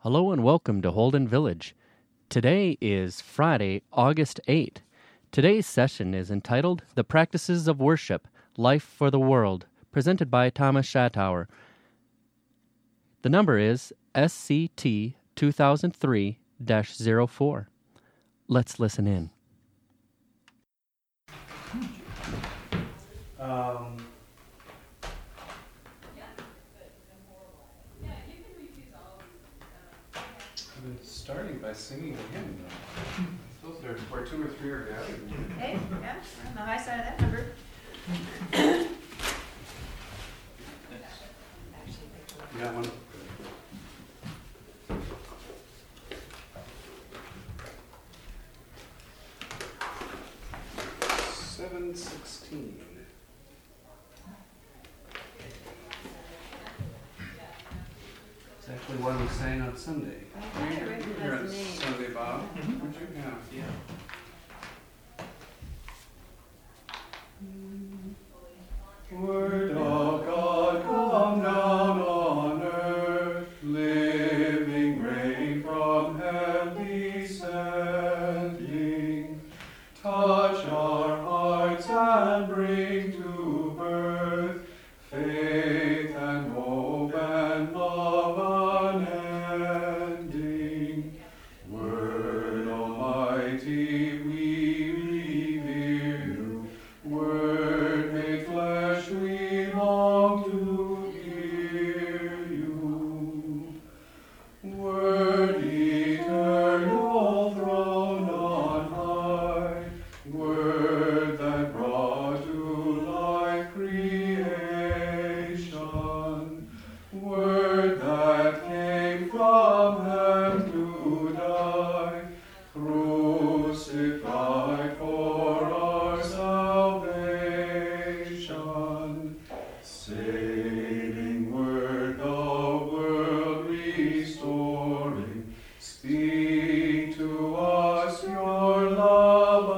Hello and welcome to Holden Village. Today is Friday, August 8th. Today's session is entitled The Practices of Worship, Life for the World, presented by Thomas Schatauer. The number is SCT 2003-04. Let's listen in. I've been starting by singing a hymn, though. Those are where two or three are gathered. Okay, yeah, on the high side of that number. You got one? 716. It's actually one we sang on Sunday. I thought I recognized You're on the name. Sunday, Bob. Would you? Yeah. Word of God, come down on earth, living rain from heaven descending, touch our hearts and bring to birth faith and hope and love unending. Word Almighty, we revere you. Word made flesh, we long to hear you. Word eternal, throne on high. Word that brought to life creation. Word that came from heaven to die, crucified for our salvation. Saving word, the world restoring, speak to us your love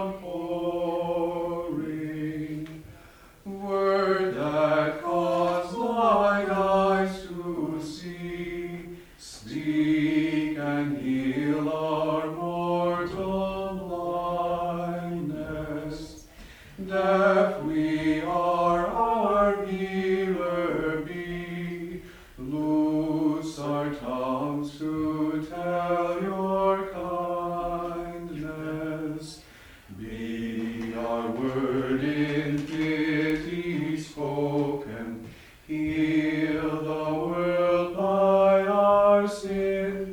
outpouring. Word that caused blind eyes to see, speak and heal our mortal blindness. Deaf we are, our healer be, loose our tongues to tell your kindness. Be our word in pity spoken, heal the world by our sin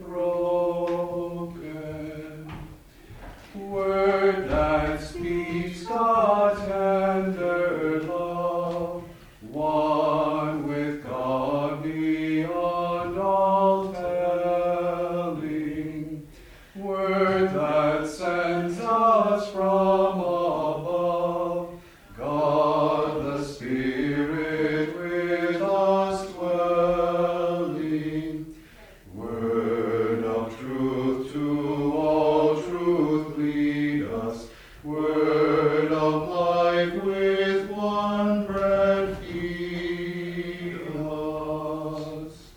broken. Word that speaks God's tender love, one with God beyond all telling. Word that sends us from above, God the Spirit with us dwelling. Word of truth to all truth lead us. Word of life with one bread feed us.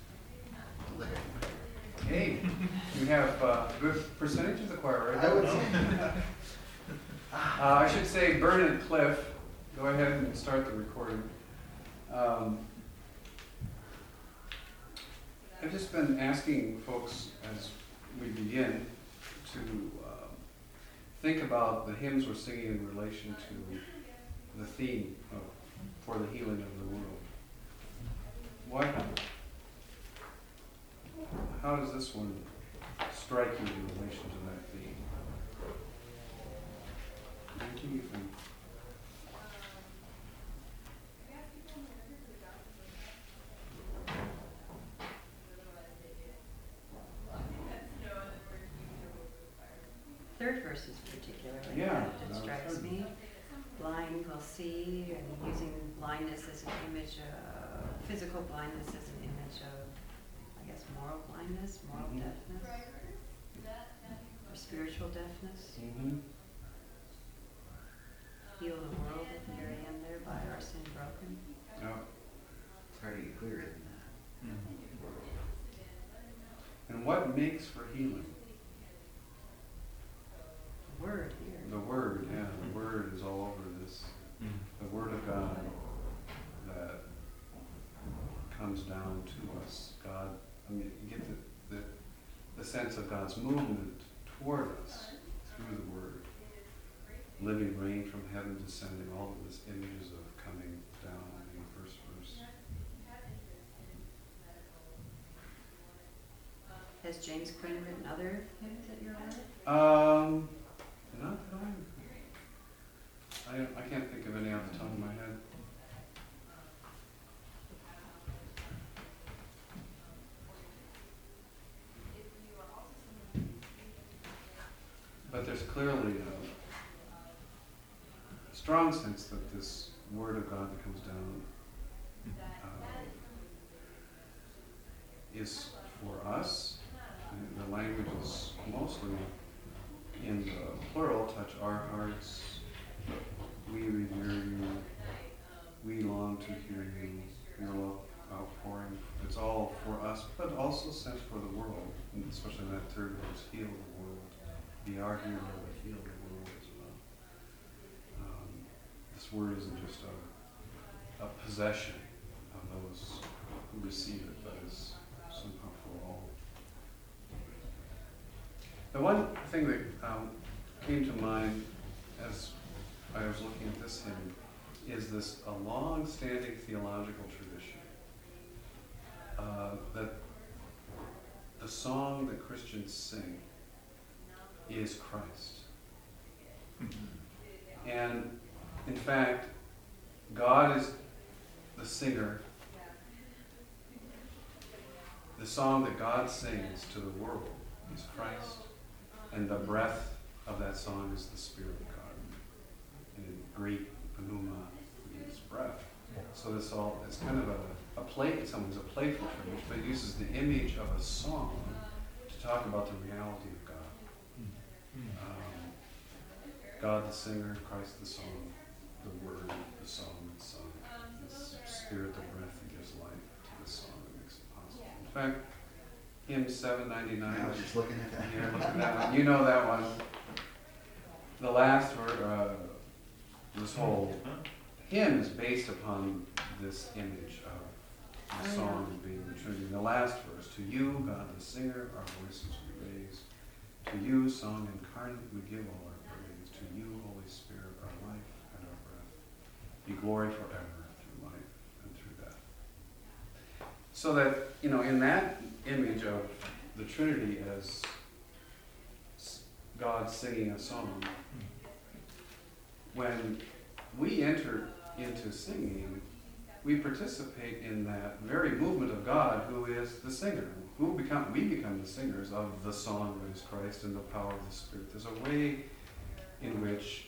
Hey, you have a good percentage of the choir, right? I would say. I should say Bert and Cliff, go ahead and start the recording. I've just been asking folks as we begin to think about the hymns we're singing in relation to the theme of For the Healing of the World. How does this one strike you in relation to that theme? What do you think? Third verse is particularly Yeah, that strikes third. me. Blind will see, and using blindness as an image of, physical blindness as an image of, I guess, moral blindness, moral deafness, or spiritual deafness. Mm-hmm. Heal the world at the very end there by our sin broken. Yeah. It's hard to get clearer than that. what makes for healing? The word here. The Word, yeah. The Word is all over this. The Word of God that comes down to us. God, I mean, you get the sense of God's movement toward us through the Word. Living rain from heaven descending, all of this images of coming down in the first verse. Has James Quinn written other hymns that you're aware of? Not that I can't think of any off the top of my head. But there's clearly a strong sense that this Word of God that comes down is for us. And the language is mostly in the plural, touch our hearts. We revere you. We long to hear you. Your love outpouring. It's all for us, but also sent for the world, and especially in that third verse, heal the world. Be our hero to heal the world as well. This word isn't just a possession of those who receive it, but is somehow for all. The one thing that came to mind as I was looking at this hymn is this a long-standing theological tradition that the song that Christians sing is Christ. And in fact, God is the singer. The song that God sings to the world is Christ, and the breath of that song is the Spirit of God. And in Greek, pneuma means breath. So it's kind of a play, someone's a playful image, but it uses the image of a song to talk about the reality of God. God the singer, Christ the song, the word, the song that's sung, the Spirit, the breath that gives life to the song that makes it possible. In fact, hymn 799. I was just looking at that. Yeah, look at that one. You know that one. The last word, this whole hymn is based upon this image of the song being the Trinity. In the last verse, to you, God the singer, our voices we raise. To you, song incarnate, we give all our praise. To you, Holy Spirit, our life and our breath. Be glory forever through life and through death. So that, in that image of the Trinity as God singing a song, when we enter into singing, we participate in that very movement of God who is the singer. We become the singers of the song that is Christ and the power of the Spirit. There's a way in which,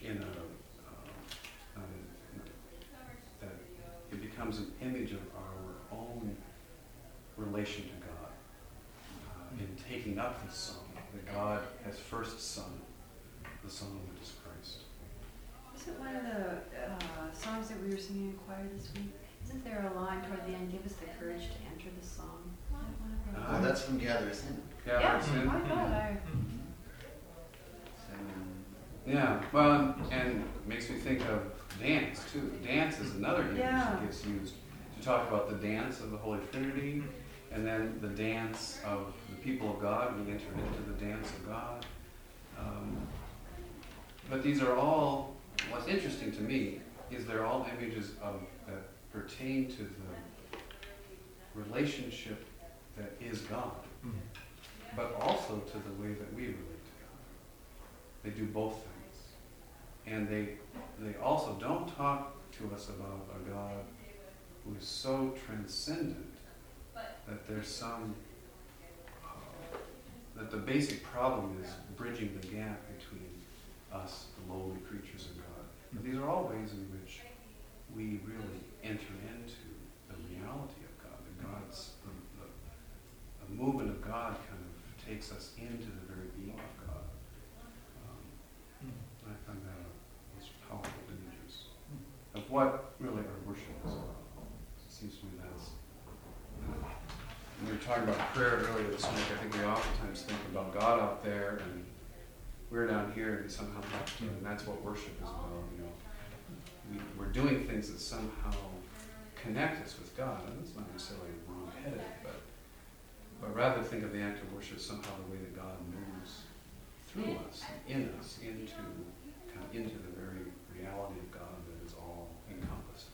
that it becomes an image of our own relation to God in taking up this song that God has first sung, the song that is Christ. Isn't one of the songs that we were singing in choir this week, isn't there a line toward the end, give us the courage to enter the song? Is that one of the Oh, that's from Gather Us In. Yeah, I thought I... Yeah, well, and it makes me think of dance, too. Dance is another image that gets used to talk about the dance of the Holy Trinity, and then the dance of the people of God. We enter into the dance of God. But these are all, what's interesting to me is they're all images that pertain to the relationship that is God, but also to the way that we relate to God. They do both things. And they also don't talk to us about a God who is so transcendent that there's some, that the basic problem is bridging the gap between us, the lowly creatures, and God. But these are all ways in which we really enter into the reality of God. The movement of God kind of takes us into the very being of God. I find that those powerful images of what really our worship is about. It seems to me that's we were talking about prayer earlier this week. I think we oftentimes think about God up there and we're down here and somehow have to, and that's what worship is about. We're doing things that somehow connect us with God, and that's not necessarily wrong-headed, but rather think of the act of worship as somehow the way that God moves through us, in us, into the very reality of God that is all encompassed.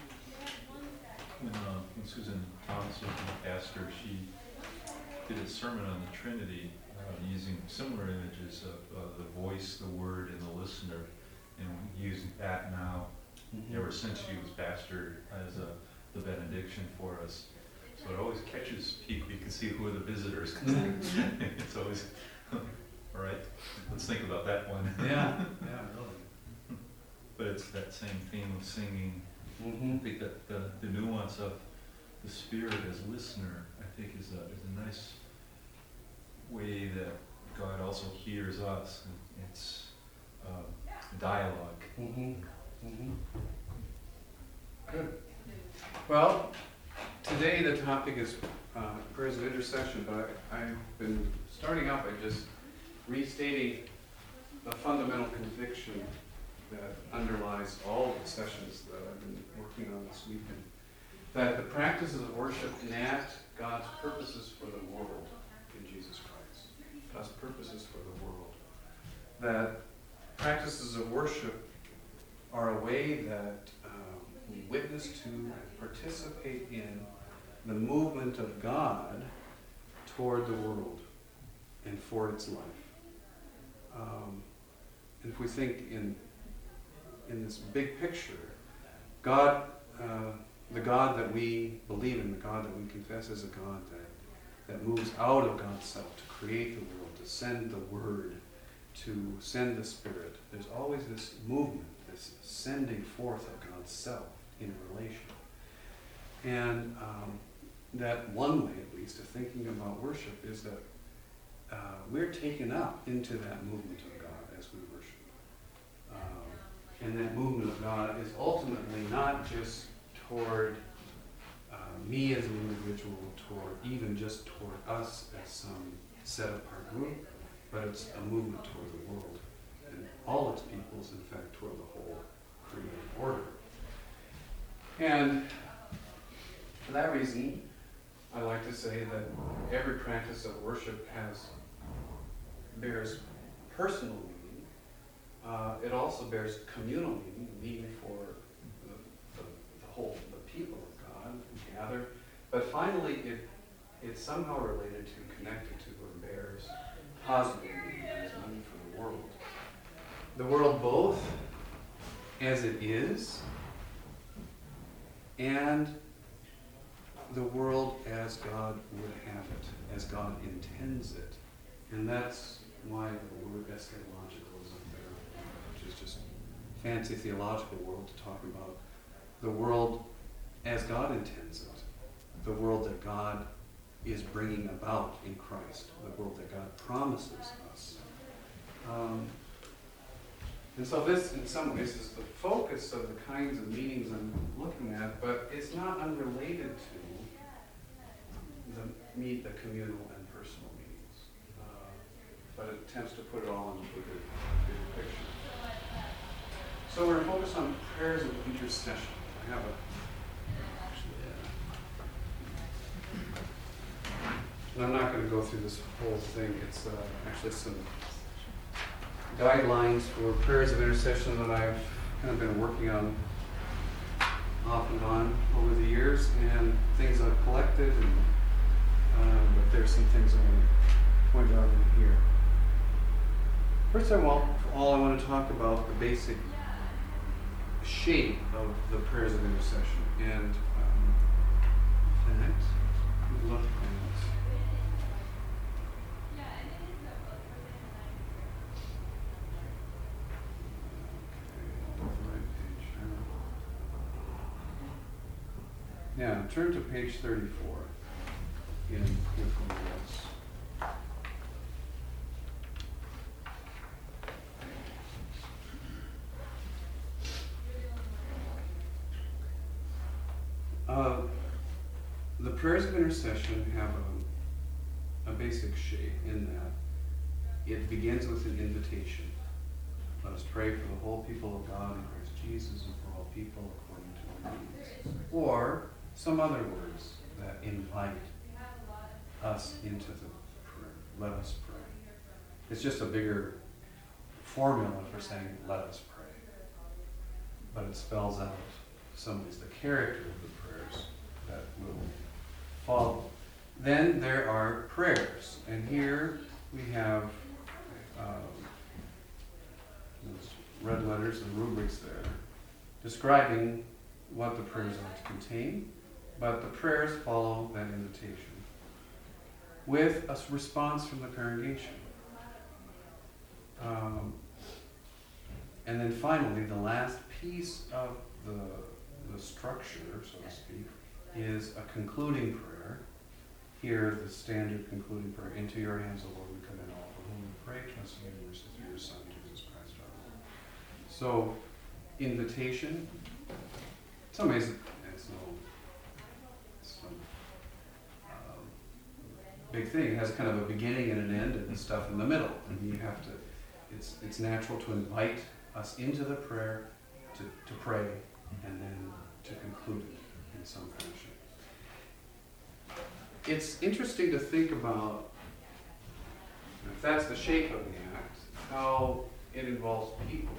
When Susan Thomas was the pastor, she did a sermon on the Trinity using similar images of the voice, the word, and the listener, and using that now ever since she was pastor as the benediction for us. So it always catches people. You can see who are the visitors. It's always, all right, let's think about that one. Yeah, really. But it's that same theme of singing. Mm-hmm. I think that the nuance of the Spirit as listener, I think, is a nice way that God also hears us. It's dialogue. Mm-hmm. Mm-hmm. Good. Well, today the topic is prayers of intercession, but I've been starting out by just restating a fundamental conviction that underlies all the sessions that I've been working on this weekend. That the practices of worship enact God's purposes for the world in Jesus Christ. God's purposes for the world. That practices of worship are a way that we witness to and participate in the movement of God toward the world and for its life. And if we think in this big picture, God, the God that we believe in, the God that we confess is a God that moves out of God's self to create the world, to send the Word, to send the Spirit. There's always this movement, this sending forth of God's self in relation. And that one way, at least, of thinking about worship is that we're taken up into that movement of God as we worship. And that movement of God is ultimately not just toward me as an individual, even just toward us as some set-apart group, but it's a movement toward the world and all its peoples, in fact, toward the whole created order. And for that reason, I like to say that every practice of worship bears personal meaning. It also bears communal meaning for the people of God who gather. But finally, it's somehow related to, connected to, or bears positive meaning, as meaning for the world. The world both as it is, and the world as God would have it, as God intends it. And that's why the word eschatological is up there, which is just fancy theological world to talk about the world as God intends it, the world that God is bringing about in Christ, the world that God promises us. And so this, in some ways, is the focus of the kinds of meanings I'm looking at, but it's not unrelated to the communal and personal meanings. But it attempts to put it all in the bigger picture. So we're focused on prayers of intercession. I have and I'm not going to go through this whole thing. It's actually some guidelines for prayers of intercession that I've kind of been working on off and on over the years, and things I've collected, and but there's some things I want to point out in here. First of all, I want to talk about the basic shape of the prayers of intercession. And in fact, look at yeah, turn to page 34 in Beautiful Words. the prayers of intercession have a basic shape in that it begins with an invitation. Let us pray for the whole people of God in Christ Jesus and for all people according to our needs. Or some other words that invite us into the prayer. Let us pray. It's just a bigger formula for saying, let us pray. But it spells out some ways the character of the prayers that will follow. Then there are prayers. And here we have those red letters and rubrics there describing what the prayers are to contain. But the prayers follow that invitation with a response from the congregation. And then finally, the last piece of the structure, so to speak, is a concluding prayer. Here, the standard concluding prayer, into your hands, O Lord, we commit all, for whom we pray, trusting in mercy through your Son, Jesus Christ our Lord. So, invitation, in some ways, it's no big thing. It has kind of a beginning and an end and stuff in the middle. And you have to, it's natural to invite us into the prayer, to pray, and then to conclude it in some fashion. It's interesting to think about, if that's the shape of the act, how it involves people.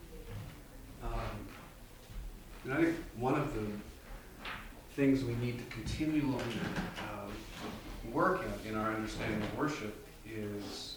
And I think one of the things we need to continually work at in our understanding of worship is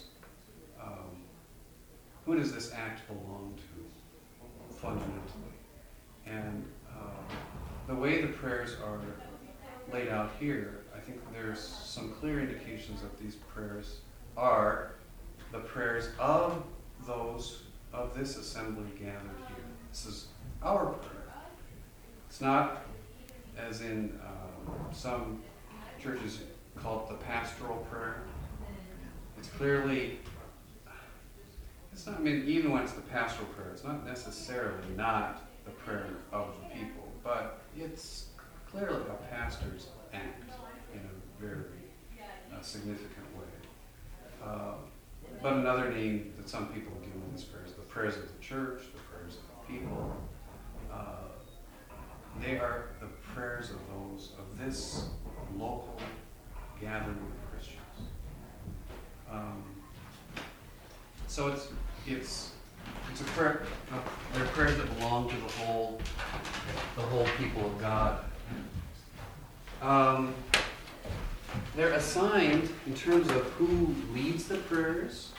who does this act belong to fundamentally? And the way the prayers are laid out here, I think there's some clear indications that these prayers are the prayers of those of this assembly gathered here. This is our prayer. It's not as in some churches call it the pastoral prayer. It's clearly, it's not, I mean, even when it's the pastoral prayer, it's not necessarily not the prayer of the people, but it's clearly a pastor's act in a very significant way. But another name that some people give these prayers, the prayers of the church, the prayers of the people, they are the prayers of those of this local gathering of Christians. So it's a prayer. They're prayers that belong to the whole people of God. They're assigned in terms of who leads the prayers.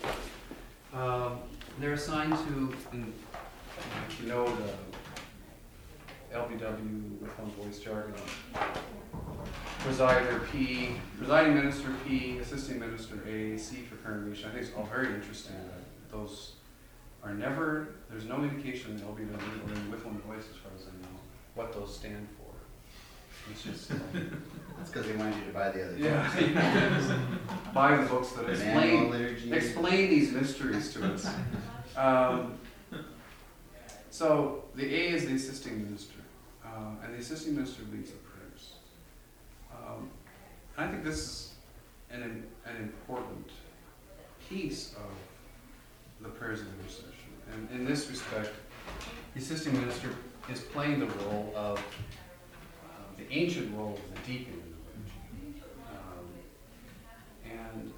They're assigned to, if you know the LBW with one voice jargon, presider P, presiding minister P, assisting minister A, C for congregation. I think it's all very interesting that those are never, there's no indication in the LBW or in with one voice as far as I know what those stand for. It's just That's because they wanted you to buy the other yeah, buy the books that Manual liturgy. explain these mysteries to us. So the A is the assisting minister, and the assisting minister leads the prayers. I think this is an important piece of the prayers of intercession. And in this respect, the assisting minister is playing the role of the ancient role of the deacon in the liturgy. And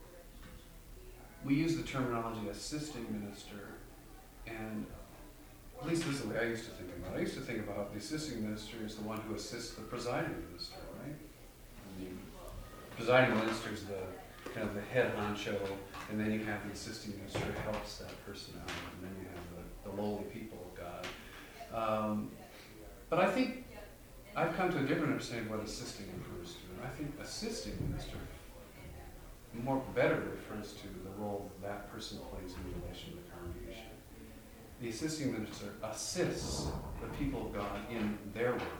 we use the terminology assisting minister, and at least this is the way I used to think about it. I used to think about the assisting minister as the one who assists the presiding minister, right? The presiding minister is the kind of the head honcho, and then you have the assisting minister who helps that person out, and then you have the lowly people of God. But I think I've come to a different understanding of what assisting refers to. And I think assisting minister better refers to the role that person plays in relation to the congregation. The assisting minister assists the people of God in their work.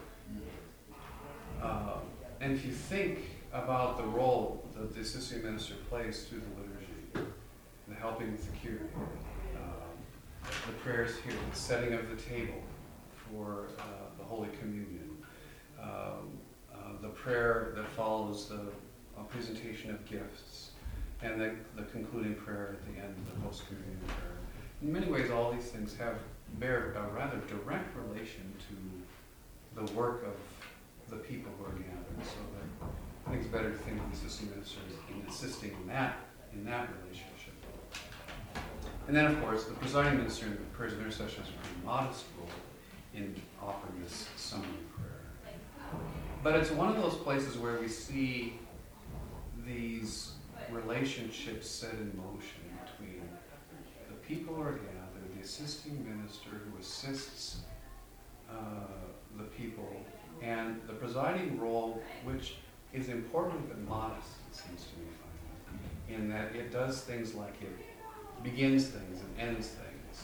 And if you think about the role that the assisting minister plays through the liturgy, the helping with the cure, the prayers here, the setting of the table for the Holy Communion, the prayer that follows the presentation of gifts, and the concluding prayer at the end of the post-communion prayer. In many ways, all these things bear a rather direct relation to the work of the people who are gathered. So that I think it's better to think of the assisting ministers in assisting in that relationship. And then, of course, the presiding minister in the prayers of intercession has a pretty modest role in offering this summary prayer. But it's one of those places where we see these relationships set in motion between the people who are gathered, the assisting minister who assists the people, and the presiding role, which is important but modest, it seems to me, finally, in that it does things like it begins things and ends things.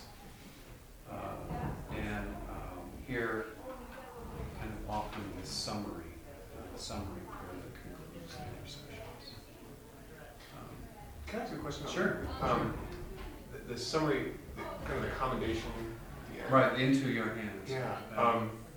Here, kind of offering this summary prayer that concludes the intercessions. Can I ask you a question? Sure. The summary, kind of the commendation at the end. Right, into your hands. Yeah.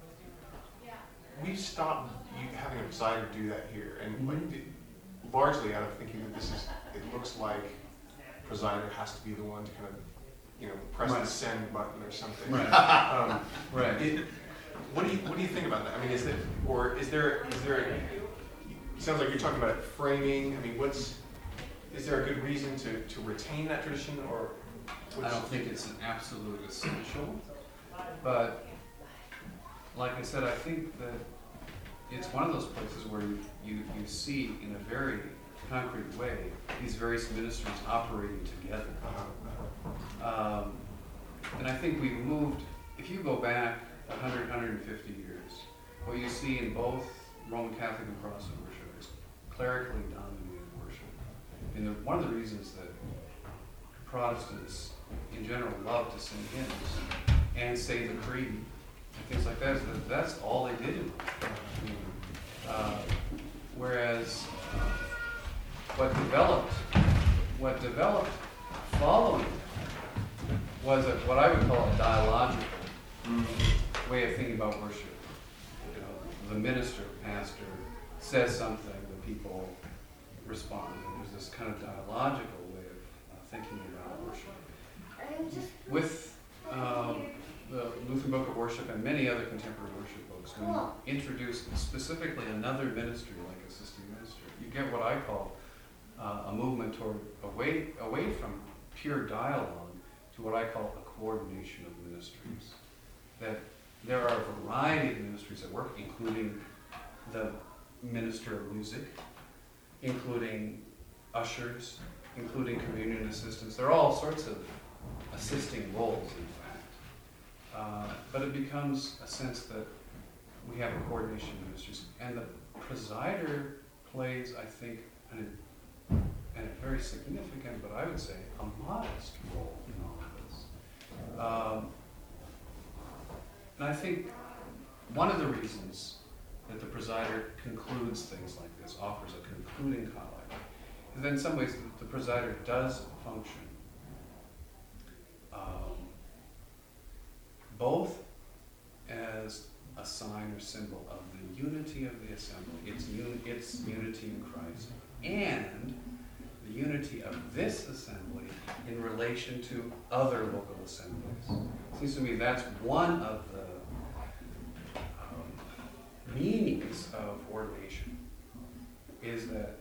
We stopped having a presider do that here, and largely out of thinking that it looks like presider has to be the one to kind of, press the send button or something. Right. Right. What do you think about that? I mean, is there it sounds like you're talking about framing. I mean, is there a good reason to retain that tradition, or? I don't think it's an absolute essential, but like I said, I think that it's one of those places where you see in a very concrete way these various ministries operating together. And I think we've moved, if you go back 100, 150 years, what you see in both Roman Catholic and Protestant worship is clerically dominated worship. And one of the reasons that Protestants in general love to sing hymns and say the creed and things like that is that that's all they did in life. Whereas what developed following was what I would call a dialogical way of thinking about worship. The minister, pastor, says something, the people respond. And there's this kind of dialogical way of thinking about worship. With the Lutheran Book of Worship and many other contemporary worship books, when you introduce specifically another ministry like assisting minister, you get what I call a movement toward away from pure dialogue to what I call a coordination of ministries. That there are a variety of ministries at work, including the minister of music, including ushers, including communion assistants. There are all sorts of assisting roles, in fact. But it becomes a sense that we have a coordination of ministries. And the presider plays, I think, and a very significant, but I would say a modest role in all of this. And I think one of the reasons that the presider concludes things like this, offers a concluding collect, is that in some ways the presider does function both as a sign or symbol of the unity of the assembly, its unity in Christ, and the unity of this assembly in relation to other local assemblies. It seems to me that's one of the meanings of ordination, is that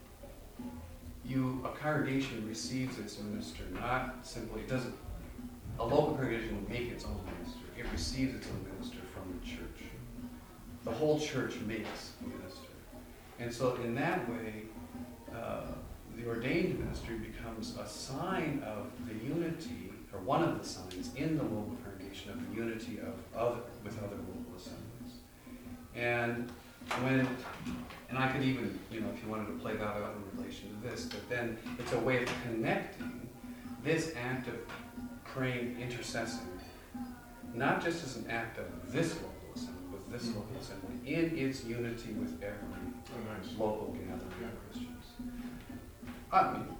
a congregation receives its minister not simply, a local congregation will make its own minister. It receives its own minister from the church. The whole church makes a minister. And so in that way, the ordained ministry becomes a sign of the unity, or one of the signs in the local congregation of the unity with other local assemblies. And I could even, if you wanted to play that out in relation to this, but then it's a way of connecting this act of praying, intercessing, not just as an act of this local assembly, with this local assembly, in its unity with every local gathering of Christians. I mean,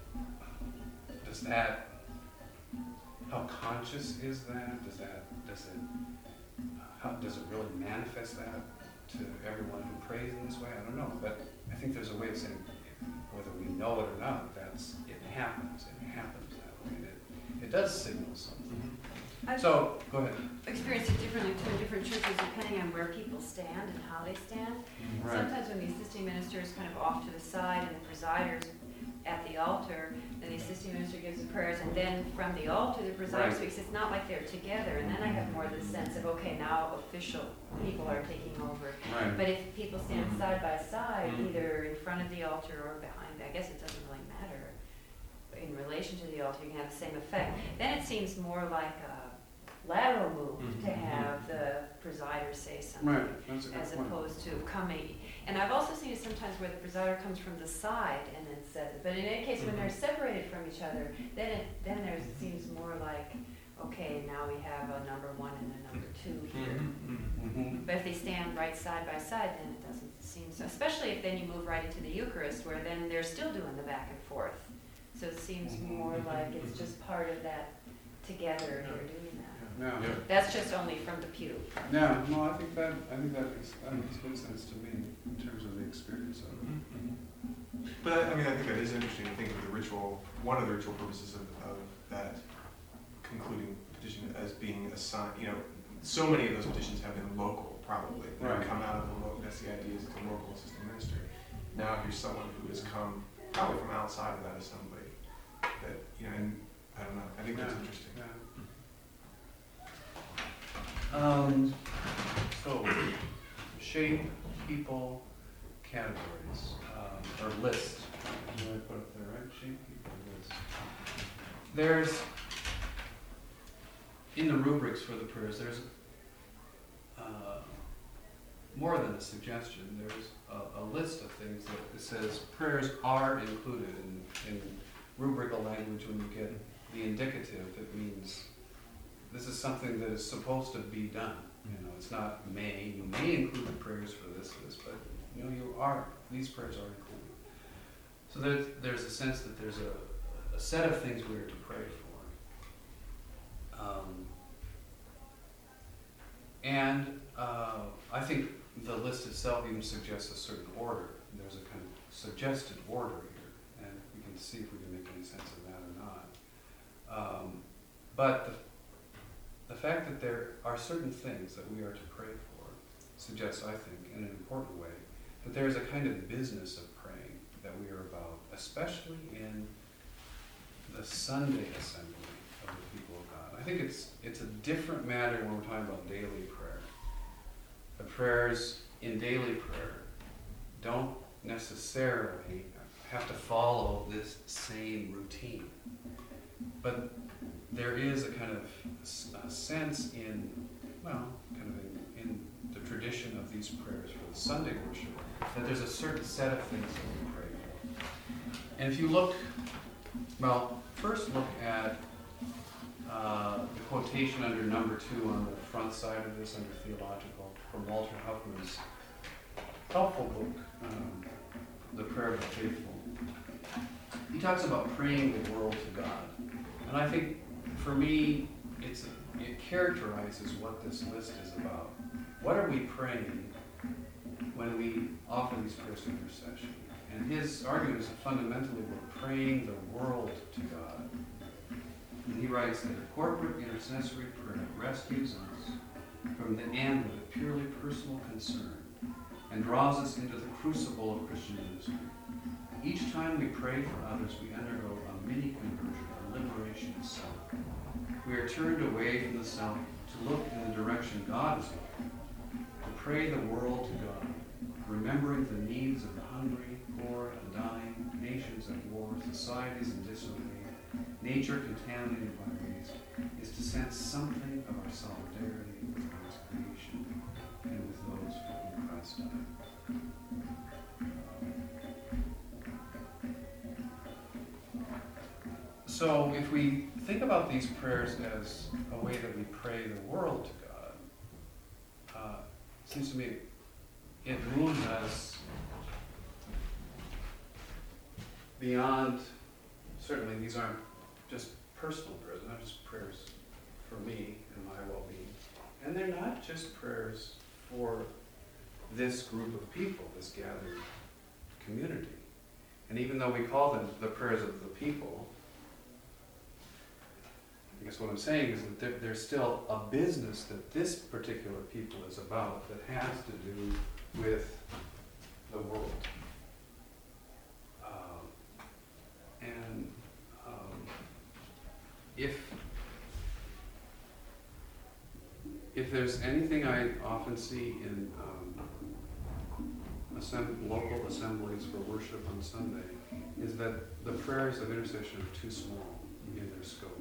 how conscious is that? Does it really manifest that? to everyone who prays in this way? I don't know, but I think there's a way of saying, whether we know it or not, it happens that way. It does signal something. I've So, go ahead. experienced it differently too in different churches depending on where people stand and how they stand. Right. Sometimes when the assisting minister is kind of off to the side and the presider's at the altar, and the assisting minister gives the prayers, and then from the altar the presider Right. speaks. It's not like they're together, and then I have more the sense of, okay, now official people are taking over. Right. But if people stand side by side, either in front of the altar or behind, I guess it doesn't really matter. In relation to the altar, you can have the same effect. Then it seems more like a lateral move to have the presider say something, Right. That's a good as point. opposed to coming. And I've also seen it sometimes where the presider comes from the side and then says it. But in any case, when they're separated from each other, then there seems more like, okay, now we have a number one and a number two here. Mhm. But if they stand right side by side, then it doesn't seem so. Especially if then you move right into the Eucharist, where then they're still doing the back and forth. So it seems more like it's just part of that together, they're doing that. Yeah. That's just only from the pew. Yeah, no, I think that makes good sense to me in terms of the experience of it. But I mean, I think that is interesting to think of the ritual, one of the ritual purposes of that concluding petition as being a sign, so many of those petitions have been local, probably. They Right. come out of the local, that's the idea, is it's a local assistant ministry. Now here's someone who has come probably from outside of that assembly that, and I don't know, I think that's Yeah. interesting. Yeah. So, shape, people, categories, or list. What did I put up there, right? Shape, people, list. There's, in the rubrics for the prayers, there's more than a suggestion. There's a list of things that it says prayers are included in rubrical language. When you get the indicative, it means this is something that is supposed to be done. It's not may. You may include the prayers for this, but these prayers are included. So there's a sense that there's a set of things we are to pray for. And I think the list itself even suggests a certain order. There's a kind of suggested order here, and we can see if we can make any sense of that or not. But the fact that there are certain things that we are to pray for suggests, I think, in an important way, that there is a kind of business of praying that we are about, especially in the Sunday assembly of the people of God. I think it's a different matter when we're talking about daily prayer. The prayers in daily prayer don't necessarily have to follow this same routine. But there is a kind of a sense in the tradition of these prayers for the Sunday worship, that there's a certain set of things that we pray for. And if you first look at the quotation under number 2 on the front side of this, under theological, from Walter Huffman's helpful book, The Prayer of the Faithful. He talks about praying the world to God. And I think, for me, it characterizes what this list is about. What are we praying when we offer these prayers of intercession? And his argument is that fundamentally we're praying the world to God. And he writes that a corporate intercessory prayer rescues us from the end of a purely personal concern and draws us into the crucible of Christian ministry. Each time we pray for others, we undergo a mini conversion, a liberation of self. We are turned away from the self to look in the direction God is looking, to pray the world to God, remembering the needs of the hungry, poor, and dying, nations at war, societies in disarray, nature contaminated by waste, is to sense something of our solidarity with God's creation and with those for whom Christ died. So if we think about these prayers as a way that we pray the world to God, it seems to me it moves us beyond, certainly these aren't just personal prayers, they're not just prayers for me and my well-being. And they're not just prayers for this group of people, this gathered community. And even though we call them the prayers of the people, I guess what I'm saying is that there's still a business that this particular people is about that has to do with the world. If there's anything I often see in local assemblies for worship on Sunday, is that the prayers of intercession are too small in their scope.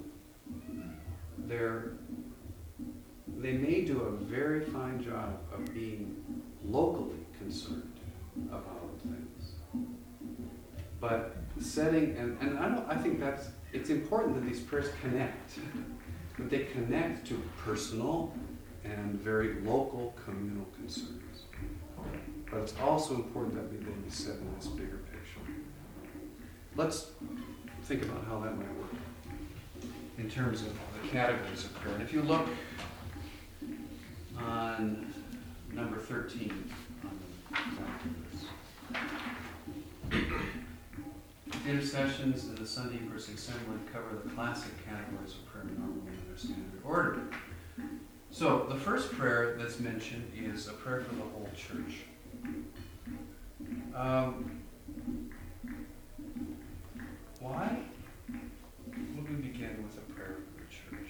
They may do a very fine job of being locally concerned about things, but setting I think it's important that these prayers connect, that they connect to personal and very local communal concerns. But it's also important that they be set in this bigger picture. Let's think about how that might work in terms of the categories of prayer. And if you look on number 13 on the back of this, intercessions in the Sunday Eucharistic Assembly cover the classic categories of prayer normally in their standard order. So the first prayer that's mentioned is a prayer for the whole church. Why would we begin with a prayer for the church?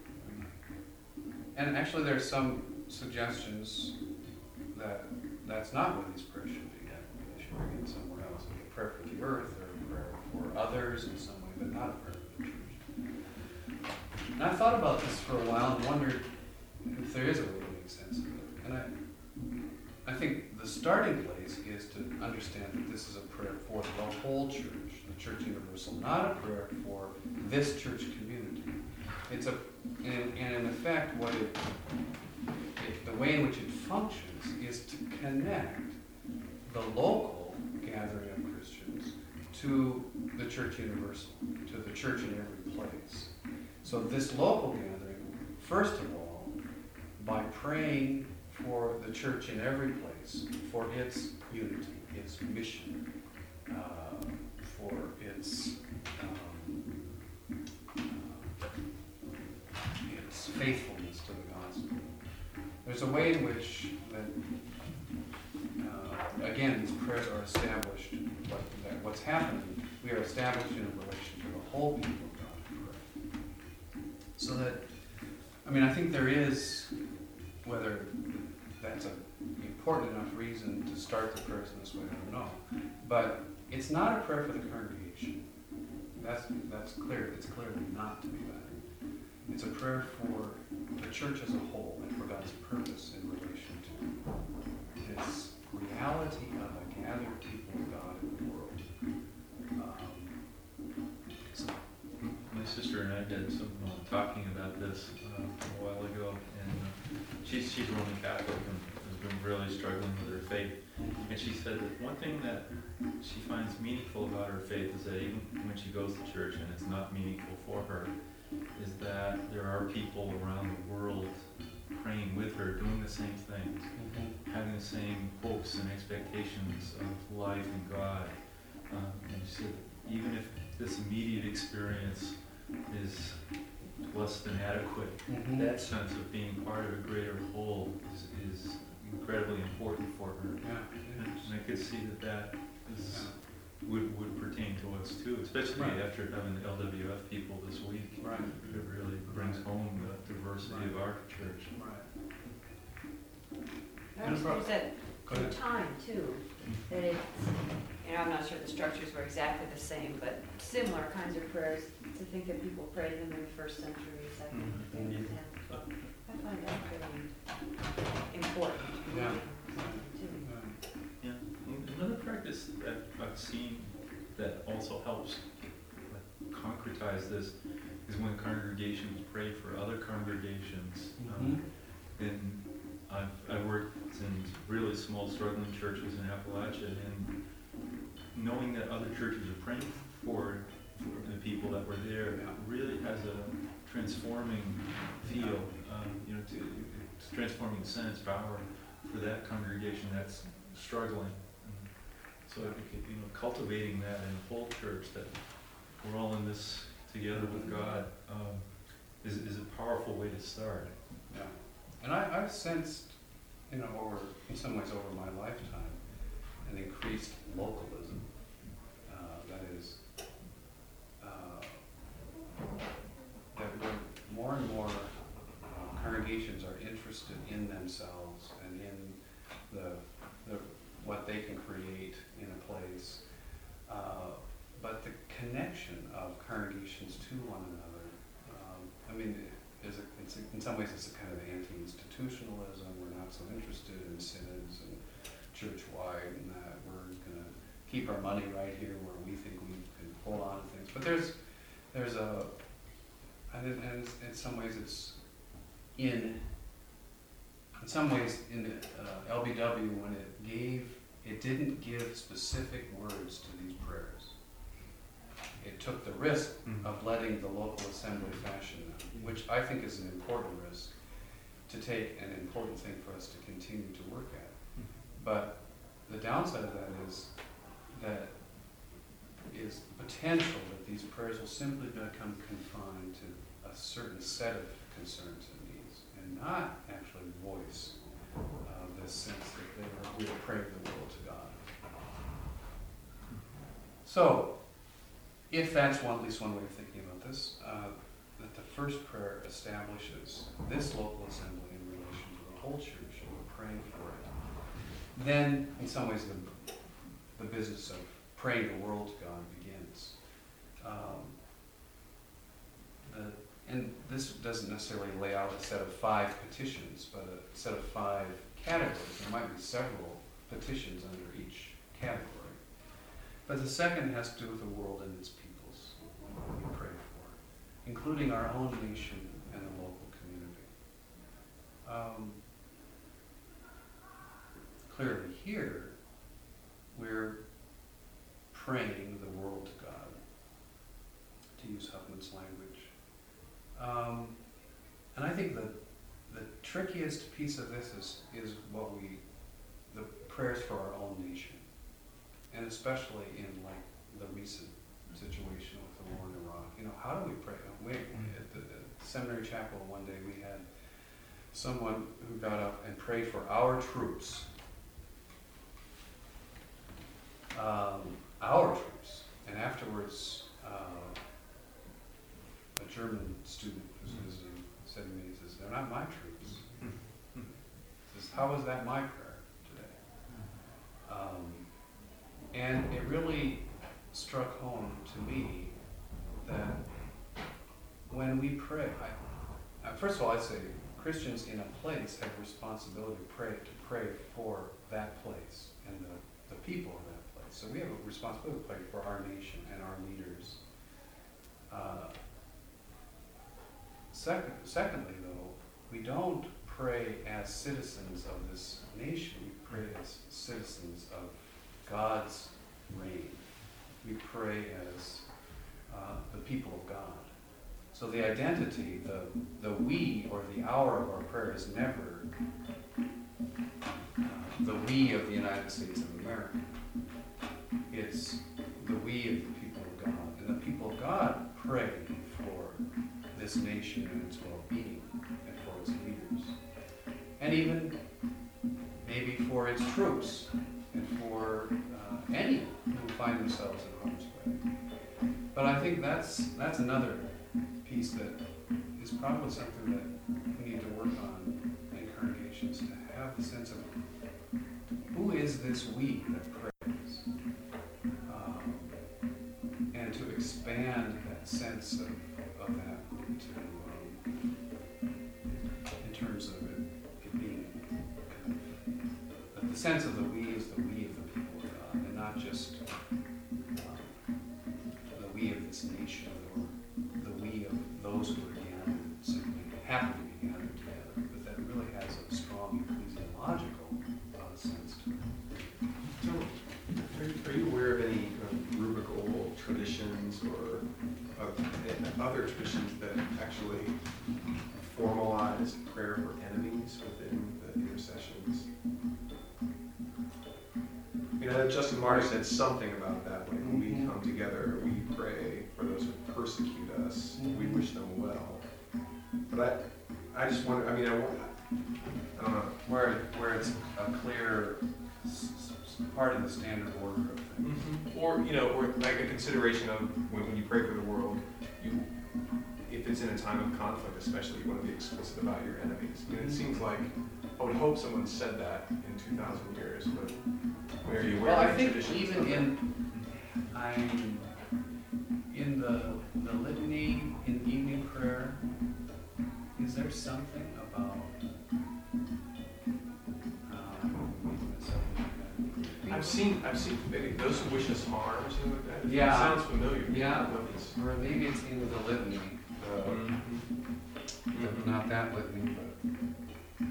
And actually there's some suggestions that that's not where these prayers should begin. They should begin somewhere else. Like a prayer for the earth, or a prayer for others in some way, but not a prayer for the church. And I thought about this for a while and wondered if there is a way to make sense of it. And I think the starting place is to understand that this is a prayer for the whole church, the church universal, not a prayer for this church community. It's and in effect, the way in which it functions is to connect the local gathering of Christians to the church universal, to the church in every place. So this local gathering, first of all, by praying for the church in every place, for its unity, its mission, for its faithfulness to the gospel. There's a way in which, again, these prayers are established. What's happening, we are established in a relation to the whole people of God in prayer. So that, I think there is, whether that's an important enough reason to start the prayers in this way, I don't know. But it's not a prayer for the congregation. That's clear. It's clearly not to be that. It's a prayer for the church as a whole and for God's purpose in relation to this reality of a gathered people of God in the world. My sister and I did some talking about this a while ago, and she's Roman Catholic and has been really struggling with her faith. And she said that one thing that she finds meaningful about her faith is that even when she goes to church and it's not meaningful for her, is that there are people around the world praying with her, doing the same things, having the same hopes and expectations of life and God. And she said, even if this immediate experience is less than adequate, that sense of being part of a greater whole is incredibly important for her. Yeah. And I could see that would pertain to us too, especially after having the LWF people this week. Right. It really brings home the diversity of our church. Right. There's that Go ahead. time too, that it's, I'm not sure the structures were exactly the same, but similar kinds of prayers, to think that people prayed them in the first century, second, and I find that really important. Yeah. Too. Yeah. Another practice that I've seen that also helps concretize this is when congregations pray for other congregations. And I've worked in really small, struggling churches in Appalachia, and knowing that other churches are praying for the people that were there really has a transforming feel, it's transforming sense, power for that congregation that's struggling. So I think, cultivating that in the whole church, that we're all in this together with God, is a powerful way to start. Yeah. And I've sensed, in some ways over my lifetime, an increased localism. That is, that more and more congregations are interested in themselves and in the what they can create in a place. But the connection of congregations to one another, in some ways it's a kind of anti-institutionalism. We're not so interested in synods and church-wide and that. We're going to keep our money right here where we think we can hold on to things. But there's a, and in some ways it's in some ways in the LBW when it didn't give specific words to these prayers. It took the risk of letting the local assembly fashion them, which I think is an important risk to take, an important thing for us to continue to work at. But the downside of that is the potential that these prayers will simply become confined to a certain set of concerns and needs, and not actually voice this sense that we are praying the will to God. So, if that's at least one way of thinking about this, that the first prayer establishes this local assembly in relation to the whole church, and we're praying for it. Then, in some ways, the business of praying the world to God begins. And this doesn't necessarily lay out a set of 5 petitions, but a set of 5 categories. There might be several petitions under each category. But the second has to do with the world and its peoples, what we pray for, including our own nation and the local community. Clearly here, we're praying the world to God, to use Huffman's language. And I think the trickiest piece of this is the prayers for our own nation, and especially in the recent situation with the war in Iraq. How do we pray? At the seminary chapel one day we had someone who got up and prayed for our troops. Our troops. And afterwards, a German student who's visiting said to me, he says, "They're not my troops." He says, "How is that my prayer today?" And it really struck home to me that when we pray, first of all, I'd say Christians in a place have responsibility to pray for that place and the people of that place. So we have a responsibility to pray for our nation and our leaders. Secondly, though, we don't pray as citizens of this nation. We pray as citizens of God's reign. We pray as the people of God. So the identity, the we or the our of our prayer is never the we of the United States of America. It's the we of the people of God. And the people of God pray for this nation and its well-being and for its leaders. And even maybe for its troops and for any who find themselves in harm's way. But I think that's another piece that is probably something that we need to work on in congregations, to have the sense of who is this we that prays, and to expand that sense of that in terms of it being kind of, the sense of the we is the we of the people of God, and not just the we of this nation, or the we of those who are gathered, simply happen to be gathered together, but that really has a strong ecclesiological sense to it. So, are you aware of any rubrical traditions or other traditions that actually formalize prayer for enemies within the intercessions? Justin Martyr said something about that when we come together, we pray for those who persecute us, we wish them well. But I just wonder, I don't know. Where it's a clear part of the standard order of things. Or like a consideration of when you pray for the world, if it's in a time of conflict especially, you want to be explicit about your enemies. I mean, it seems like, I would hope someone said that in 2,000 years, but where are you Well, I wearing think traditions even of that? in the litany, in evening prayer, is there something about I've seen maybe those who wish us harm or something like that. Yeah. It sounds familiar. Yeah, or maybe it's in the litany, not that litany, but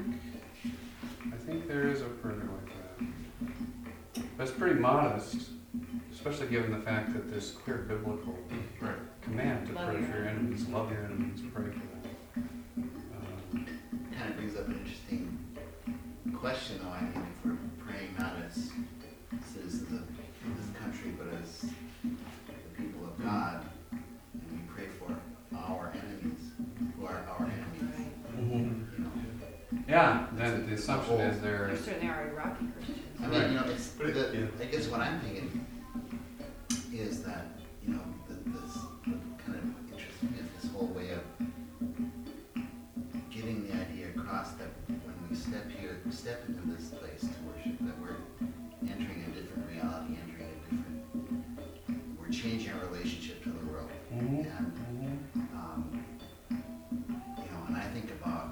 I think there is a prayer like that. But it's pretty modest, especially given the fact that there's clear biblical command to Love pray your for your enemies, love your enemies, pray for them. Kind of brings up an interesting question, though. I mean, if we're praying not as citizens of this country, but as the people of God, and we pray for our enemies, who are our enemies, you know. Yeah, then the assumption is There there. certainly are Iraqi Christians. I mean, it's I guess what I'm thinking is that, this kind of interesting is this whole way of getting the idea across that when we step into this place to worship, that we're entering a different reality, we're changing our relationship to the world. And, and I think about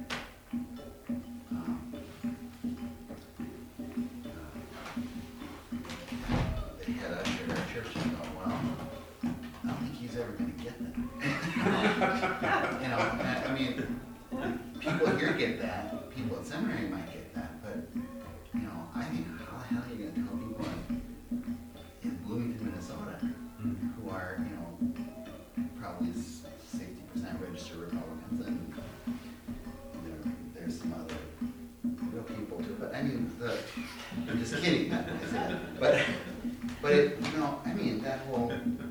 the head usher at our church and go, well, I don't think he's ever going to get that. I mean, people here get that, people at seminary might get that, but, I think, how the hell are you going to tell people in Bloomington, Minnesota, who are, probably 60% registered Republicans, and there's some other real people too, but I mean, I'm just kidding, I say that. But it, that whole,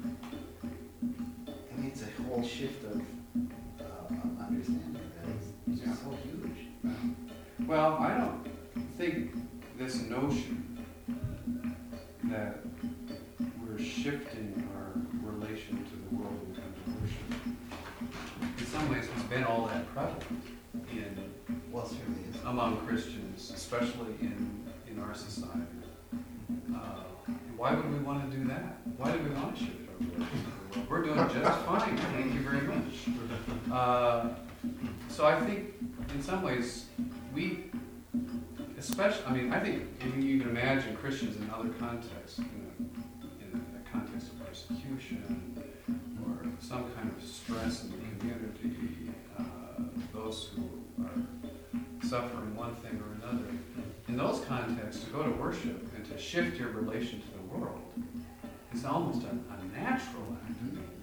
it's a whole shift of understanding that it's just so huge. Well, I don't think this notion that we're shifting our relation to the world when we come to worship, in some ways has been all that prevalent Well, it certainly is. among Christians, especially in our society. Why would we want to do that? Why do we want to shift our relation to the world? We're doing just fine, thank you very much. So I think in some ways I think you can imagine Christians in other contexts, in the context of persecution or some kind of stress in the community, those who are suffering one thing or another. In those contexts, to go to worship and to shift your relation to the world is almost a natural act.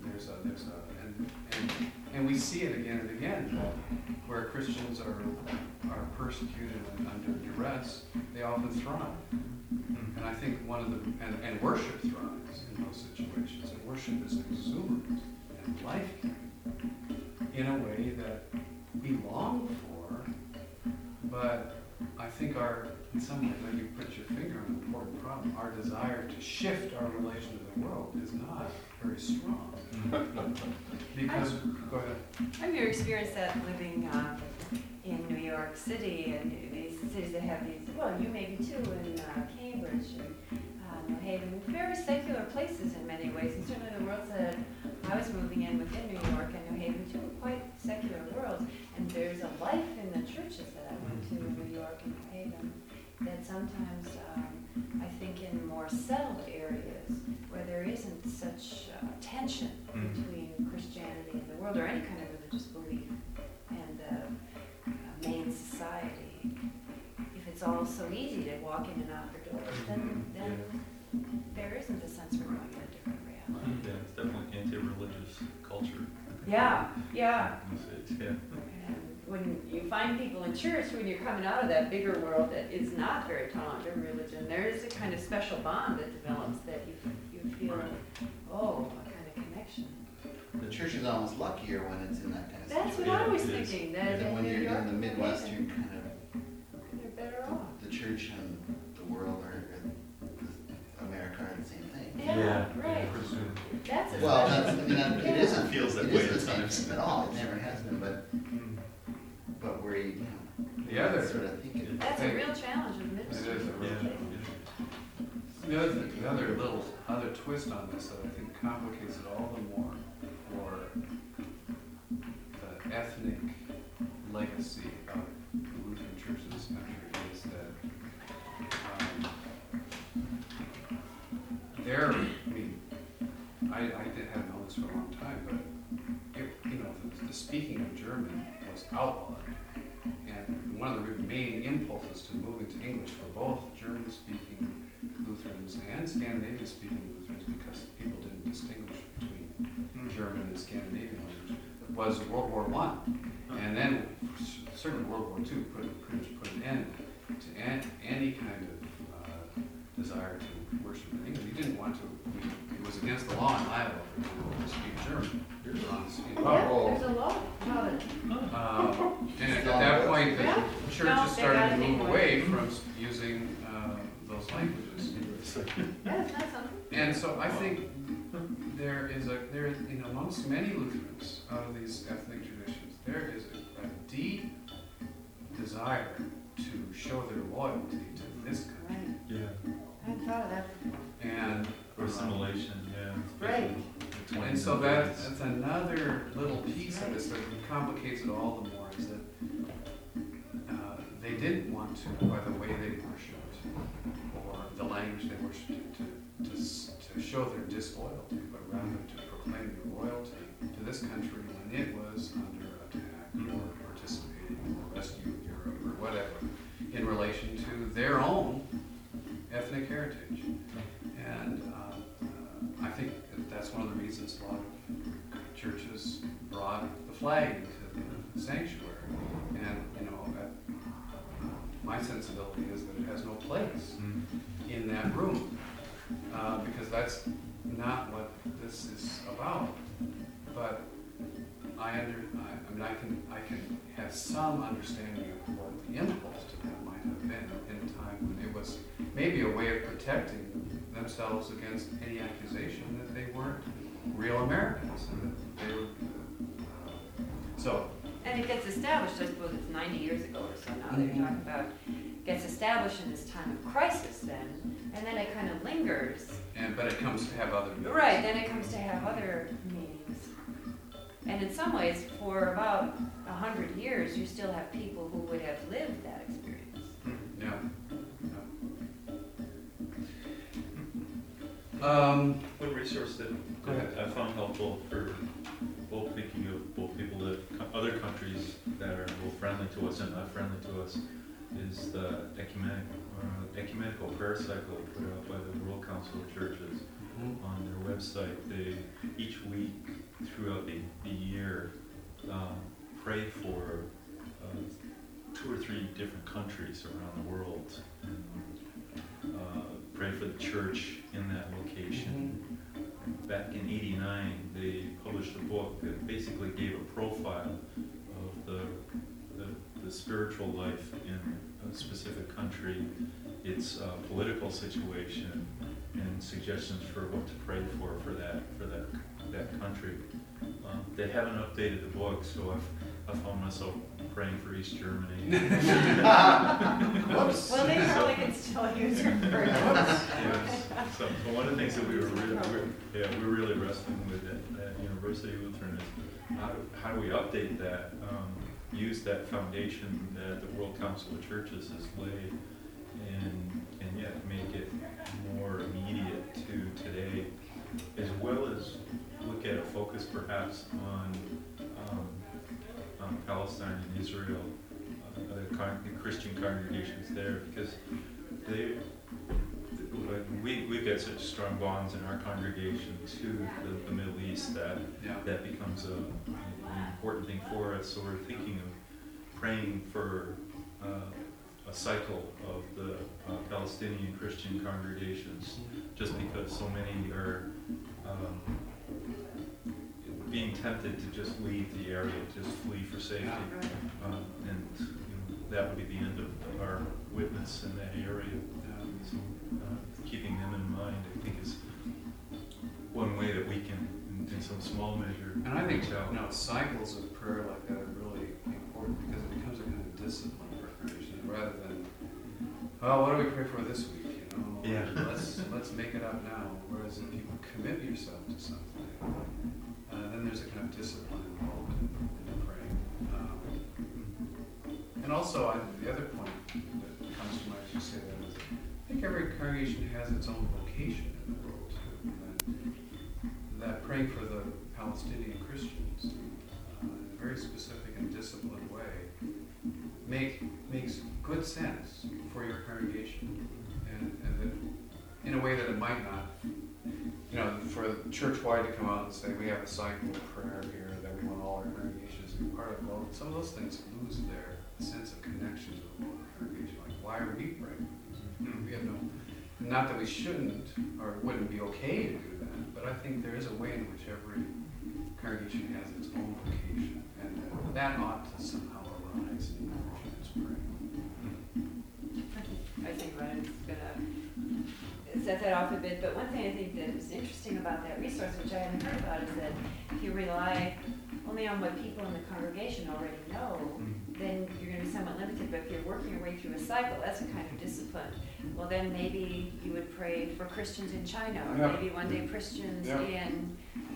And we see it again and again, that where Christians are persecuted and under duress, they often thrive. And I think and worship thrives in those situations. And worship is exuberant and life-giving in a way that we long for, but I think in some ways, like you put your finger on an important problem, our desire to shift our relation to the world is not very strong. Because, go ahead. I've never experienced that living in New York City and these cities that have these, well, you maybe too, in Cambridge and New Haven, very secular places in many ways. And certainly the worlds that I was moving in within New York and New Haven too were quite secular worlds. And there's a life in the churches that I went to in New York and New Haven that sometimes I think in more settled areas where there isn't such tension between Christianity and the world or any kind of religious belief and the main society. If it's all so easy to walk in and out the doors, then there isn't a sense we're going in a different reality. Yeah, it's definitely anti-religious culture. Yeah. In the States, yeah. And when you find people in church, when you're coming out of that bigger world that is not very tolerant of religion, there is a kind of special bond that develops that you feel, oh, a kind of connection. The church is almost luckier when it's in that kind of That's situation. what I was it is. thinking, And that then in when New you're York, in the Midwest, amazing. you're kind of, They're better off. the church and the world or America are the same thing. Yeah, right. Presume. That's a Well, special. that's, I mean, it Yeah. isn't, Feels that it way isn't at the same times. thing at all, it never has been, but where you The other, sort of think it. That's a real challenge in it ministry. is a real Yeah. the other twist on this that I think complicates it all the more for the ethnic legacy of the Lutheran Church in this country is that I did have known this for a long time, but the speaking of German was outlawed. And one of the main impulses to moving to English for both German-speaking Lutherans and Scandinavian-speaking Lutherans, because people didn't distinguish between German and Scandinavian language, was World War I. And then certainly World War II pretty much put an end to any kind of desire to worship in English. You didn't want to. It was against the law in Iowa to speak German. Yeah, there's a lot about it. And at that point, the Yeah. No, churches they started got to it move anyway. away from using those languages. Yeah, it's not something. And so I think there is amongst many Lutherans of these ethnic traditions, there is a deep desire to show their loyalty to this country. Right. Yeah. I hadn't thought of that before. And Or assimilation, yeah. Right. The 20s And so and that's 30s. another little piece of this that complicates it all the more, is that they didn't want to, by the way they worshipped, or the language they worshipped, to show their disloyalty, but rather to proclaim their loyalty to this country when it was under attack or participating in the rescue of Europe or whatever, in relation to their own ethnic heritage. And I think that's one of the reasons a lot of churches brought the flag into the sanctuary. And, my sensibility is that it has no place in that room, because that's not what this is about. But I can have some understanding of what the impulse to that might have been in a time when it was maybe a way of protecting themselves against any accusation that they weren't real Americans and that they were. And it gets established, I suppose it's 90 years ago or so now that you're talking about, gets established in this time of crisis then, and then it kind of lingers. But it comes to have other meanings. Right, then it comes to have other meanings. And in some ways, for about 100 years, you still have people who would have lived that experience. Yeah. One resource that Go ahead. I found helpful for both thinking of both people that other countries that are both friendly to us and not friendly to us is the ecumenical prayer cycle put out by the World Council of Churches on their website. They each week throughout the year pray for 2 or 3 different countries around the world. And, pray for the church in that location. Back in '89, they published a book that basically gave a profile of the spiritual life in a specific country, its political situation, and suggestions for what to pray for that country. They haven't updated the book, so I found myself praying for East Germany. Whoops. Well, they probably can still use your prayer. Yes. So one of the things that we were really wrestling with at University Lutheran is how do we update that, use that foundation that the World Council of Churches has laid, and yet make it more immediate to today, as well as look at a focus perhaps on Palestine and Israel, the Christian congregations there, because we've got such strong bonds in our congregation to the Middle East that becomes an important thing for us. So we're thinking praying for a cycle of the Palestinian Christian congregations, just because so many are being tempted to just leave the area, just flee for safety. And that would be the end of our witness in that area. So keeping them in mind, I think, is one way that we can, in some small measure, And I think reach out. cycles of prayer like that are really important because it becomes a kind of discipline for Christians rather than, well, what do we pray for this week? Yeah. Let's make it up now. Whereas if you commit yourself to something, then there's a kind of discipline involved in praying. And also, the other point that comes to mind as you say that is, I think every congregation has its own vocation in the world too. And that praying for the Palestinian Christians in a very specific and disciplined way makes good sense for your congregation, and that in a way that it might not. For the church-wide to come out and say we have a cycle of prayer here that we want all our congregations to be part of. Well, some of those things lose their sense of connection to the local congregation. Like, why are we praying? We have no. Not that we shouldn't or wouldn't be okay to do that, but I think there is a way in which every congregation has its own vocation, and that ought to somehow arise in Christians praying. I think Ryan's gonna set that off a bit, but one thing I think that is interesting about that resource, which I hadn't heard about, is that if you rely only on what people in the congregation already know, then you're going to be somewhat limited. But if you're working your way through a cycle, that's a kind of discipline. Well, then maybe you would pray for Christians in China, or maybe one day Christians in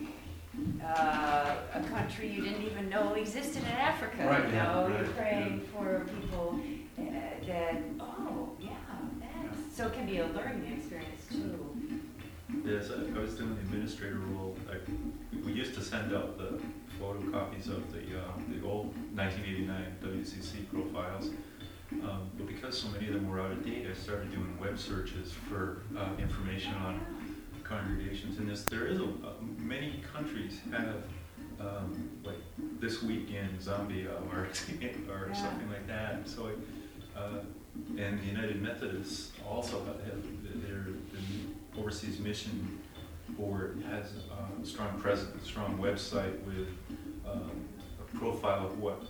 a country you didn't even know existed in Africa. Right, You're praying for people that, so it can be a learning experience too. Yes, I was doing the administrator role. We used to send out the photocopies of the old 1989 WCC profiles, but because so many of them were out of date, I started doing web searches for information on congregations. And there is many countries have like This Week in Zambia or something like that. So. And the United Methodists also have the Overseas Mission Board has a strong presence, strong website with a profile of what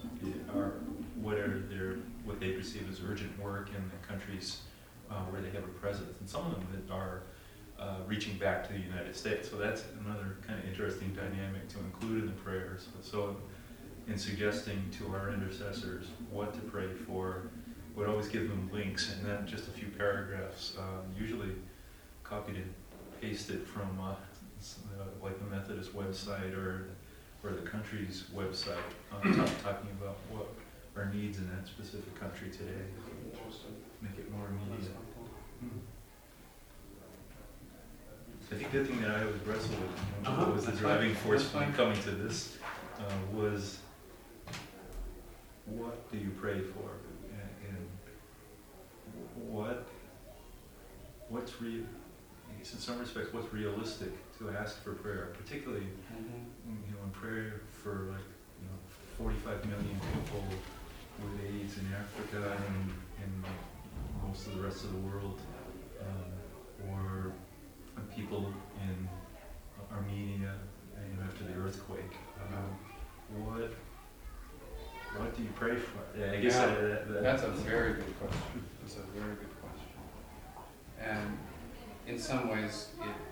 they perceive as urgent work in the countries where they have a presence, and some of them that are reaching back to the United States. So that's another kind of interesting dynamic to include in the prayers. So in suggesting to our intercessors what to pray for, would always give them links, and then just a few paragraphs, usually copied and pasted from like the Methodist website or the country's website, talking about what our needs in that specific country today. Make it more immediate. I think the thing that I always wrestled with was the driving force for coming to this was, what do you pray for? What's real? In some respects, what's realistic to ask for prayer, particularly in prayer for 45 million people with AIDS in Africa and most of the rest of the world, or people in Armenia after the earthquake. What do you pray for? I guess that's a very good question. That's a very good question. And in some ways,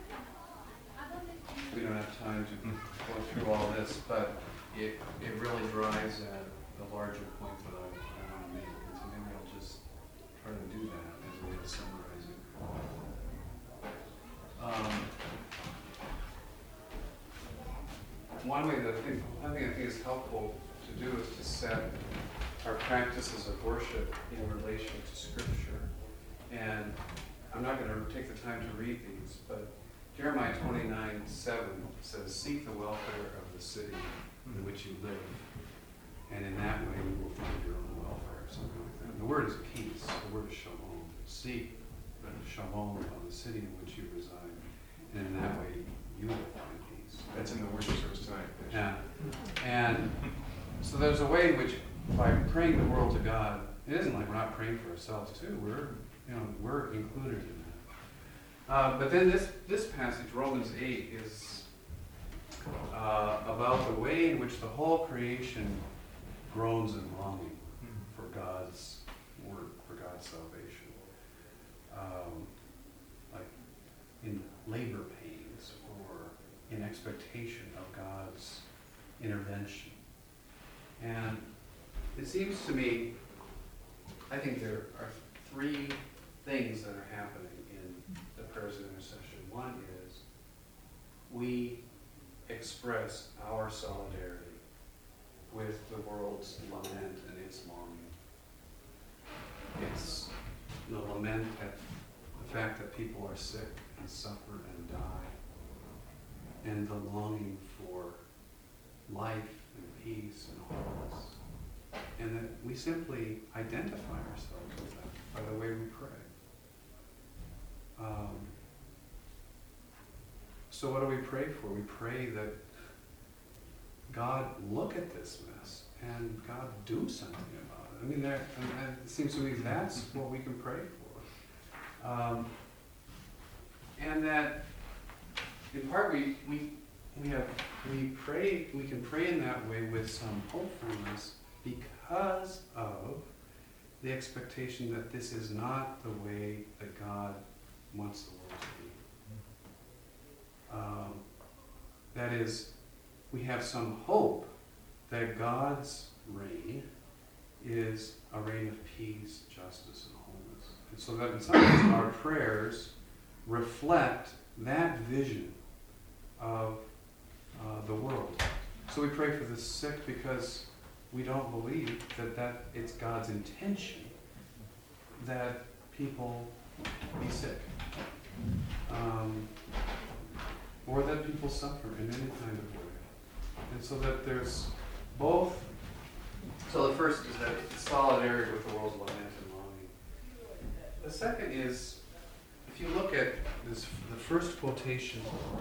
we don't have time to go through all this, but it really drives at the larger point that I want to make. And so maybe I'll just try to do that as a way to summarize it. One way that I think is helpful to do is to set our practices of worship in relation to Scripture. And I'm not going to take the time to read these, but Jeremiah 29:7 says, "Seek the welfare of the city in which you live, and in that way you will find your own welfare," or something like that. The word is peace. The word is shalom. Seek the shalom of the city in which you reside, and in that way you will find peace. That's in the worship service tonight. Yeah. And so there's a way in which by praying the world to God, it isn't like we're not praying for ourselves too. We're included in that. But then this passage, Romans 8, is about the way in which the whole creation groans and longing for God's work, for God's salvation. Like in labor pains or in expectation of God's intervention. And it seems to me, I think there are three things that are happening in the prayers of intercession. One is we express our solidarity with the world's lament and its longing. It's the lament at the fact that people are sick and suffer and die, and the longing for life and peace and wholeness. And that we simply identify ourselves with that by the way we pray. So what do we pray for? We pray that God look at this mess and God do something about it. I mean, it seems to me that's what we can pray for. And that, in part, we can pray in that way with some hopefulness because of the expectation that this is not the way that God wants the world to be. That is, we have some hope that God's reign is a reign of peace, justice, and wholeness. And so that in some ways our prayers reflect that vision of the world. So we pray for the sick because we don't believe that it's God's intention that people be sick. Or that people suffer in any kind of way. And so that there's both. So the first is that solidarity with the world's lament and longing. The second is, if you look at this, the first quotation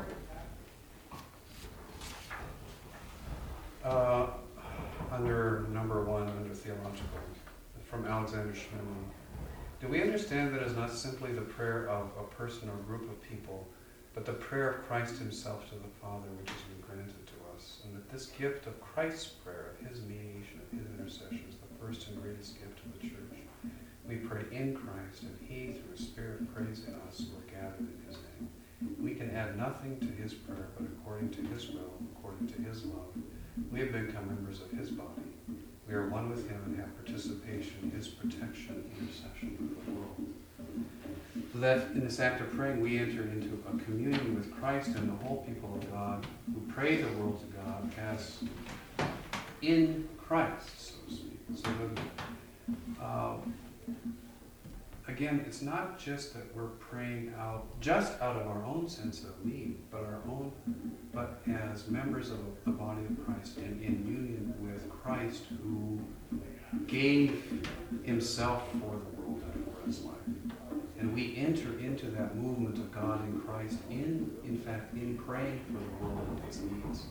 under number 1, under theological, from Alexander Schmeling. Do we understand that it is not simply the prayer of a person or group of people, but the prayer of Christ himself to the Father which has been granted to us, and that this gift of Christ's prayer, of his mediation, of his intercession, is the first and greatest gift of the church? We pray in Christ, and he, through his Spirit, prays in us who are gathered in his name. We can add nothing to his prayer, but according to his will, according to his love, we have become members of his body. We are one with him and have participation in his protection and intercession for the world. So that in this act of praying, we enter into a communion with Christ and the whole people of God who pray the world to God as in Christ, so to speak. So that, again, it's not just that we're praying just out of our own sense of need, but as members of the body of Christ and in union with Christ who gave himself for the world and for his life. And we enter into that movement of God in Christ in fact, in praying for the world and its needs.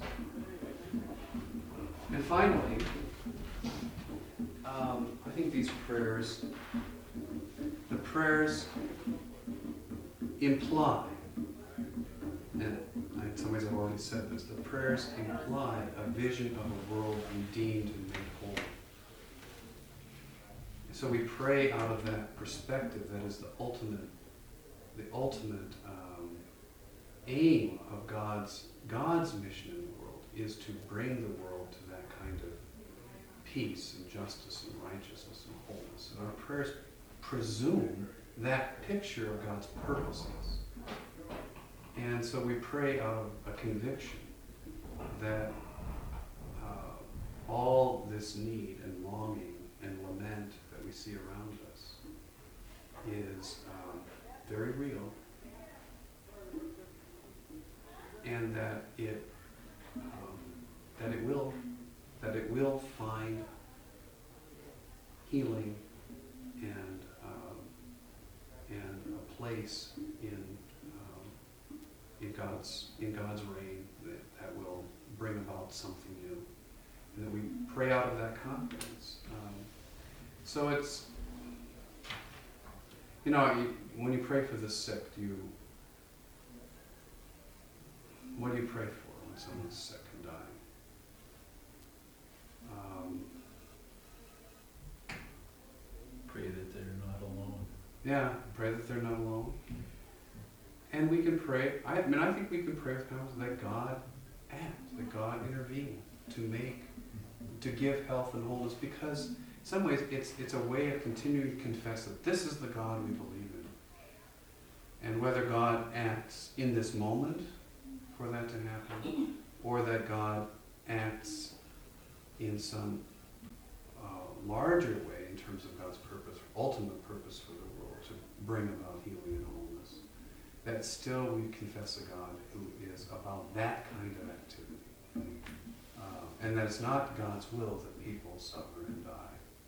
And finally, I think these prayers, the prayers imply, and in some ways I've already said this, the prayers imply a vision of a world redeemed and made whole. So we pray out of that perspective that is the ultimate aim of God's mission in the world is to bring the world to that kind of peace and justice and righteousness and wholeness. And our prayers presume that picture of God's purposes. And so we pray out of a conviction that all this need and longing and lament that we see around us is very real, and that it will find healing and a place in God's reign that will bring about something new. and that we pray out of that confidence. So it's, when you pray for the sick, what do you pray for when someone's sick and dying? Pray that they're not alone. Yeah, pray that they're not alone. And we can pray, I think we can pray with confidence that God act, that God intervene to give health and wholeness, because in some ways it's a way of continuing to confess that this is the God we believe in. And whether God acts in this moment for that to happen, or that God acts in some larger way in terms of God's purpose, ultimate purpose for the world, to bring about healing and wholeness, that still we confess a God who is about that kind of activity. And that it's not God's will that people suffer and die.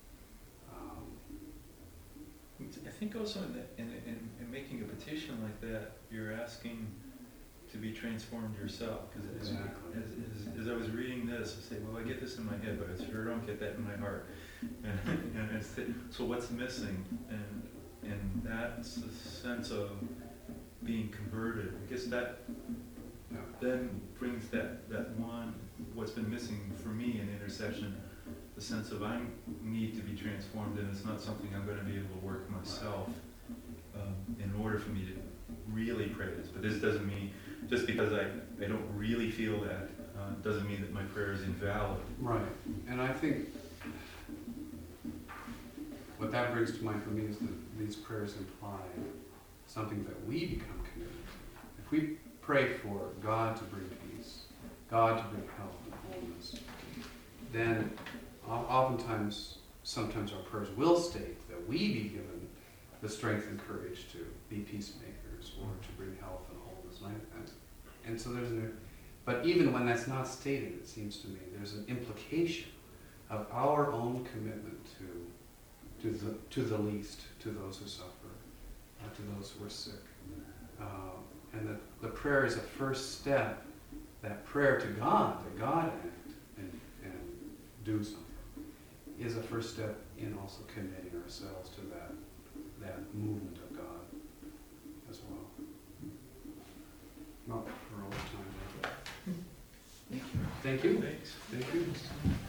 I think also in making a petition like that, you're asking to be transformed yourself. Because Exactly. as I was reading this, I say, well, I get this in my head, but I sure don't get that in my heart. And so what's missing? And that's the sense of being converted. I guess that then brings that one, what's been missing for me in intercession, the sense of I need to be transformed, and it's not something I'm going to be able to work myself in order for me to really pray this. But this doesn't mean, just because I don't really feel that, doesn't mean that my prayer is invalid. Right. And I think what that brings to mind for me is that these prayers imply something that we become committed to. If we pray for God to bring peace, God to bring health and wholeness, then sometimes our prayers will state that we be given the strength and courage to be peacemakers or to bring health and wholeness. And so but even when that's not stated, it seems to me, there's an implication of our own commitment to the least, to those who suffer, to those who are sick. And that the prayer is a first step, that prayer to God, that God act and do something, is a first step in also committing ourselves to that movement of God as well. Well, we're over time. Thank you. Thank you. Thanks. Thank you.